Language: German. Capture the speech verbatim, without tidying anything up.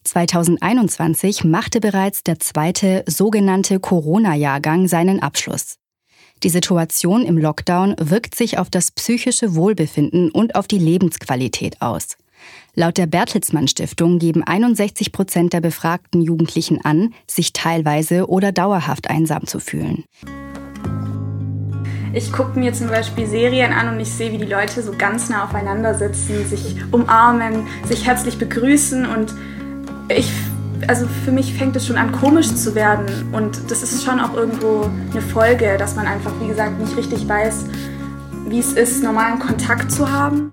zweitausendeinundzwanzig machte bereits der zweite sogenannte Corona-Jahrgang seinen Abschluss. Die Situation im Lockdown wirkt sich auf das psychische Wohlbefinden und auf die Lebensqualität aus. Laut der Bertelsmann Stiftung geben einundsechzig Prozent der befragten Jugendlichen an, sich teilweise oder dauerhaft einsam zu fühlen. Ich gucke mir zum Beispiel Serien an und ich sehe, wie die Leute so ganz nah aufeinander sitzen, sich umarmen, sich herzlich begrüßen und ich, also für mich fängt es schon an, komisch zu werden und das ist schon auch irgendwo eine Folge, dass man einfach, wie gesagt, nicht richtig weiß, wie es ist, normalen Kontakt zu haben.